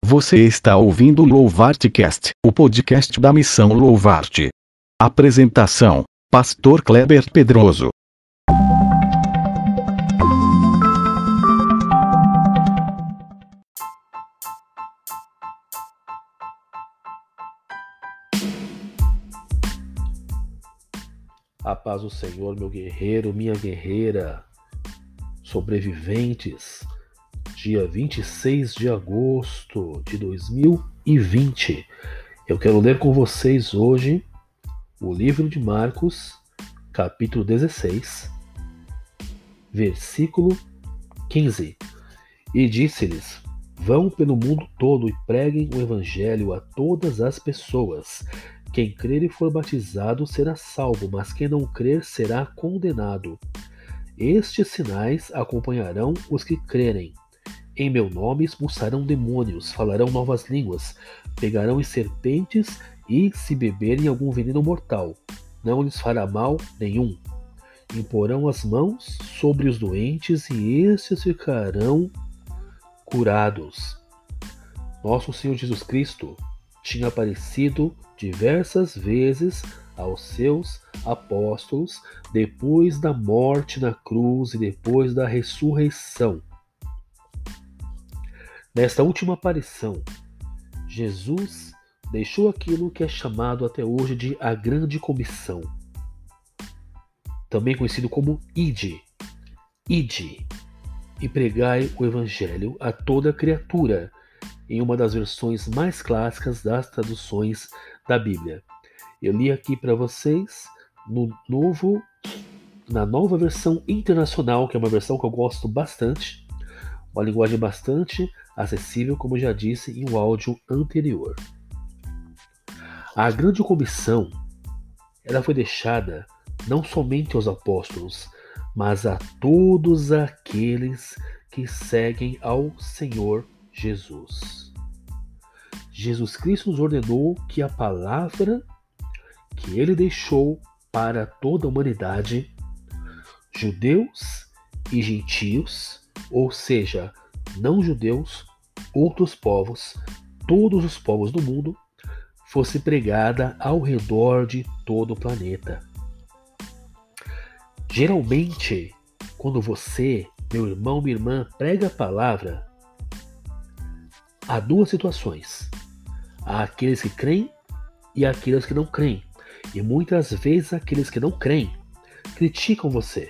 Você está ouvindo o Louvartcast, o podcast da Missão Louvarte. Apresentação: Pastor Kleber Pedroso. A paz do Senhor, meu guerreiro, minha guerreira, sobreviventes, dia 26 de agosto de 2020. Eu quero ler com vocês hoje o livro de Marcos, capítulo 16, versículo 15. E disse-lhes: Vão pelo mundo todo e preguem o evangelho a todas as pessoas. Quem crer e for batizado será salvo, mas quem não crer será condenado. Estes sinais acompanharão os que crerem. Em meu nome expulsarão demônios, falarão novas línguas, pegarão em serpentes e, se beberem algum veneno mortal, não lhes fará mal nenhum. Imporão as mãos sobre os doentes e estes ficarão curados. Nosso Senhor Jesus Cristo tinha aparecido diversas vezes aos seus apóstolos depois da morte na cruz e depois da ressurreição. Nesta última aparição, Jesus deixou aquilo que é chamado até hoje de a Grande Comissão, também conhecido como Ide, e pregai o Evangelho a toda criatura, em uma das versões mais clássicas das traduções da Bíblia. Eu li aqui para vocês na nova versão internacional, que é uma versão que eu gosto bastante, uma linguagem bastante acessível, como eu já disse em um áudio anterior. A grande comissão, ela foi deixada não somente aos apóstolos, mas a todos aqueles que seguem ao Senhor Jesus. Jesus Cristo nos ordenou que a palavra que ele deixou para toda a humanidade, judeus e gentios, ou seja, não judeus, outros povos, todos os povos do mundo, fosse pregada ao redor de todo o planeta. Geralmente, quando você, meu irmão, minha irmã, prega a palavra, há duas situações. Há aqueles que creem e aqueles que não creem. E muitas vezes aqueles que não creem criticam você.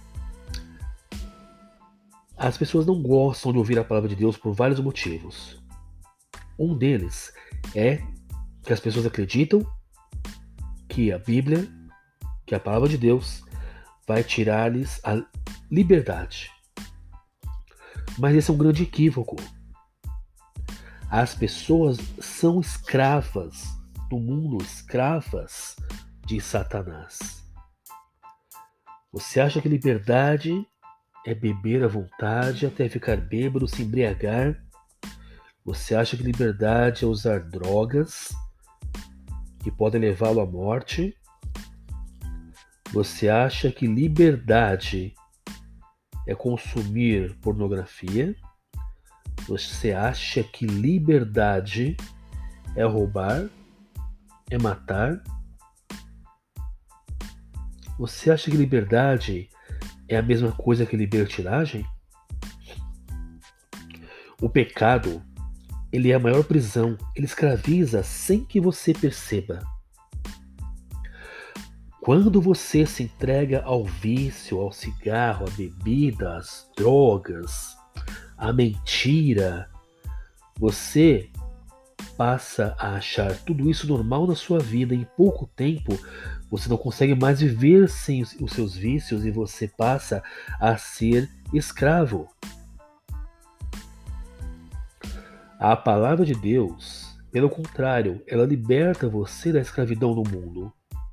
As pessoas não gostam de ouvir a palavra de Deus por vários motivos. Um deles é que as pessoas acreditam que a Bíblia, que a palavra de Deus, vai tirar-lhes a liberdade. Mas esse é um grande equívoco. As pessoas são escravas do mundo, escravas de Satanás. Você acha que liberdade é beber à vontade até ficar bêbado, se embriagar? Você acha que liberdade é usar drogas que podem levá-lo à morte? Você acha que liberdade é consumir pornografia? Você acha que liberdade é roubar? É matar? Você acha que liberdade é a mesma coisa que libertinagem? O pecado, ele é a maior prisão. Ele escraviza sem que você perceba. Quando você se entrega ao vício, ao cigarro, à bebida, às drogas, à mentira, você passa a achar tudo isso normal na sua vida. Em pouco tempo, você não consegue mais viver sem os seus vícios e você passa a ser escravo. A palavra de Deus, pelo contrário, ela liberta você da escravidão no mundo.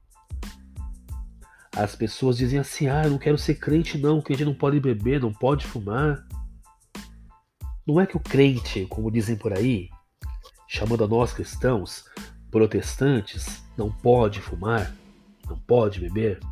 As pessoas dizem assim: eu não quero ser crente não, crente não pode beber, não pode fumar. Não é que o crente, como dizem por aí, chamando a nós cristãos, protestantes, não pode fumar, não pode beber.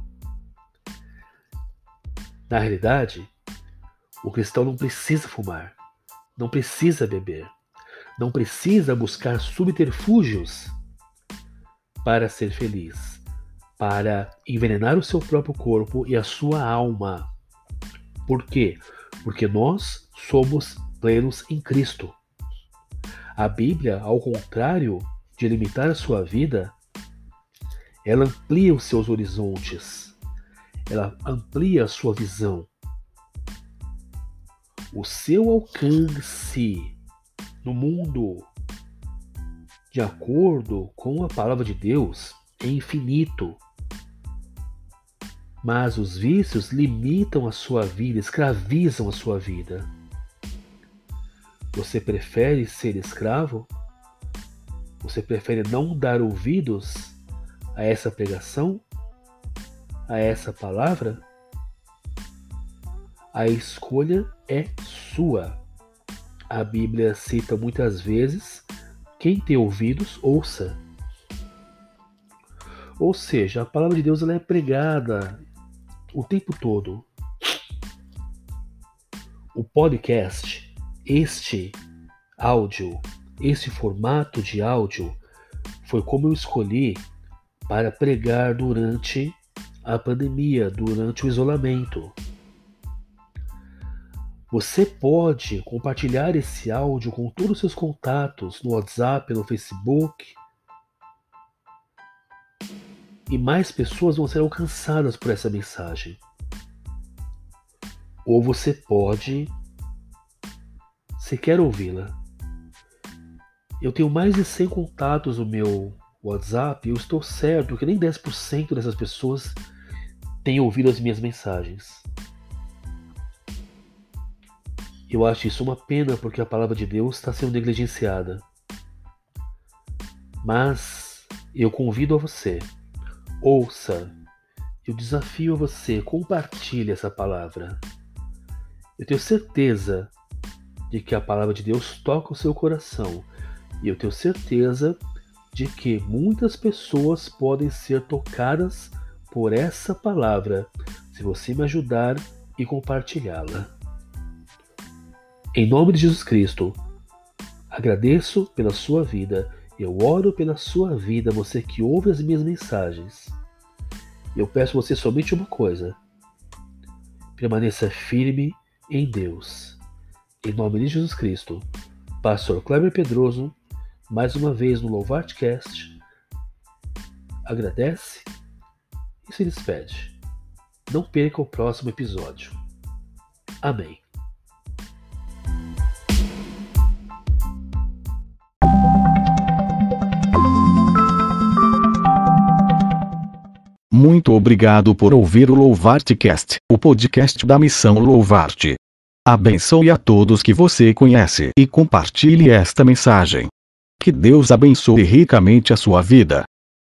Na realidade, o cristão não precisa fumar, não precisa beber. não precisa buscar subterfúgios para ser feliz, para envenenar o seu próprio corpo e a sua alma. Por quê? Porque nós somos plenos em Cristo. A Bíblia, ao contrário de limitar a sua vida, ela amplia os seus horizontes, ela amplia a sua visão. O seu alcance no mundo, de acordo com a palavra de Deus, é infinito. Mas os vícios limitam a sua vida, escravizam a sua vida. Você prefere ser escravo? Você prefere não dar ouvidos a essa pregação? A essa palavra? A escolha é sua. A Bíblia cita muitas vezes: quem tem ouvidos, ouça. Ou seja, a palavra de Deus ela é pregada o tempo todo. O podcast, este áudio, esse formato de áudio, foi como eu escolhi para pregar durante a pandemia, durante o isolamento. Você pode compartilhar esse áudio com todos os seus contatos no WhatsApp, no Facebook. E mais pessoas vão ser alcançadas por essa mensagem. Ou você pode sequer ouvi-la. Eu tenho mais de 100 contatos no meu WhatsApp e eu estou certo que nem 10% dessas pessoas têm ouvido as minhas mensagens. Eu acho isso uma pena porque a palavra de Deus está sendo negligenciada. Mas eu convido a você, ouça, eu desafio a você, compartilhe essa palavra. Eu tenho certeza de que a palavra de Deus toca o seu coração. E eu tenho certeza de que muitas pessoas podem ser tocadas por essa palavra, se você me ajudar e compartilhá-la. Em nome de Jesus Cristo, agradeço pela sua vida. Eu oro pela sua vida, você que ouve as minhas mensagens. Eu peço a você somente uma coisa: permaneça firme em Deus. Em nome de Jesus Cristo, Pastor Kleber Pedroso, mais uma vez no Louvartcast, agradece e se despede. Não perca o próximo episódio. Amém. Muito obrigado por ouvir o Louvartcast, o podcast da Missão Louvarte. Abençoe a todos que você conhece e compartilhe esta mensagem. Que Deus abençoe ricamente a sua vida.